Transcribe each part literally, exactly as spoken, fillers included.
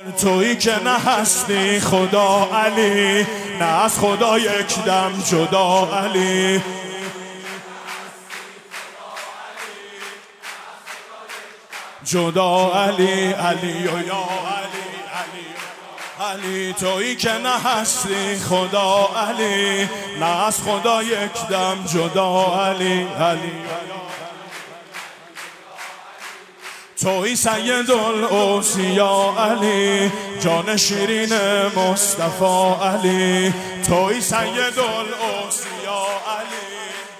تویی که نه هستی خدا علی، نه از خدا یک دم جدا علی. جدا علی علی و یا علی علی علی، تویی که نه هستی خدا علی، نه از خدا یک دم جدا علی علی. تویی سید الاوصیا علی، جان شیرین مصطفی علی. تویی سید الاوصیا علی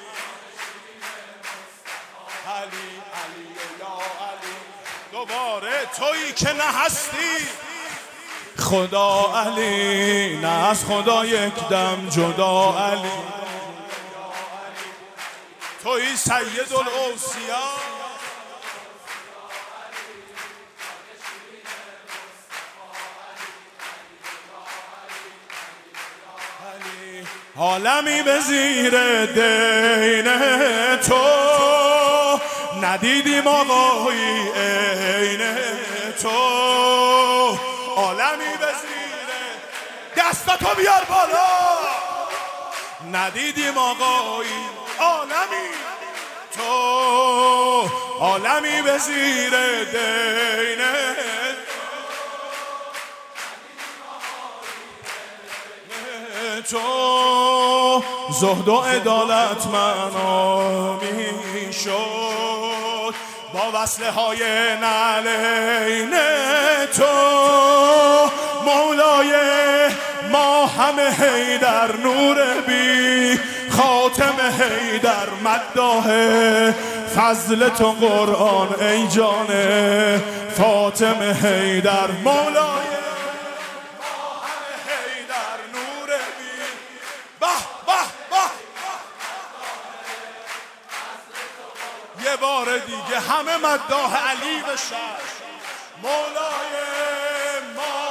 علی علی یا علی. دوباره تویی که نه هستی خدا علی، نه از خدا یک دم جدا علی. تویی سید الاوصیا عالمی به زیر دین تو، ندیدیم آقایی عین تو. عالمی به زیر دستاتو بیار بالا، ندیدیم آقایی عالمی تو. عالمی به زیر دین تو، زهد و عدالت معنا می شد با وصله های نعلین تو. مولای ما همه حیدر نور بی خاتم حیدر مداح فضل تو قرآن ای جان فاطمه حیدر. مولای یه بار دیگه همه مداح علی بشن. مولای ما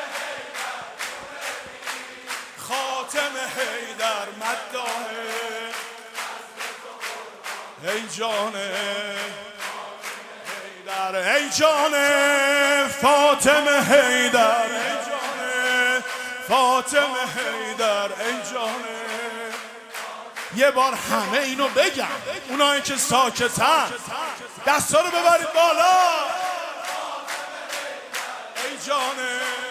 خاتم حیدر مداح ای جان حیدر، ای جان فاطمه حیدر، ای جان فاطمه حیدر، ای جان. یه بار همه اینو بگم، اونایی که ساکتن دستا رو ببرید بالا. ای جان